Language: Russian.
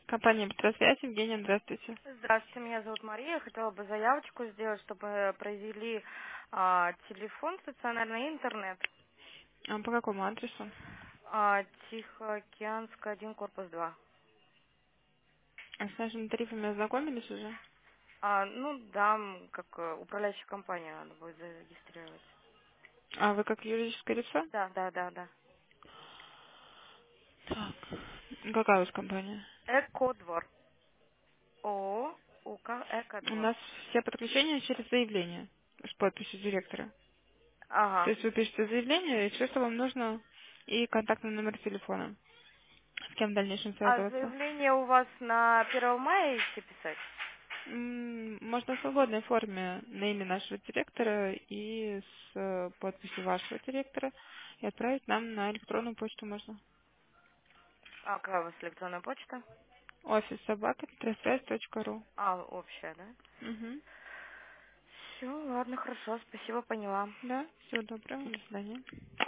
Компания «Петросвязь», Евгения, здравствуйте. Здравствуйте, меня зовут Мария. Я хотела бы заявочку сделать, чтобы произвели телефон стационарный и интернет. А по какому адресу? Тихоокеанская, 1, корпус 2. А с нашими тарифами ознакомились уже? Ну да, как управляющая компания надо будет зарегистрировать. А вы как юридическое лицо? Да, да, да, да. Так. Какая у вас компания? Экодвор. ООО УК У Экодвор. нас все подключения через заявление с подписью директора. То Ага. есть вы пишете заявление, и все, что вам нужно, и контактный номер телефона. С кем в дальнейшем А связываться? заявление у вас на 1 мая идти писать? Можно в свободной форме на имя нашего директора и с подписью вашего директора и отправить нам на электронную почту можно. А какая у вас электронная почта? Офис собака петросвязь.ру. Общая, да? Угу. Все, ладно, хорошо, спасибо, поняла. Да, всего доброго, до свидания.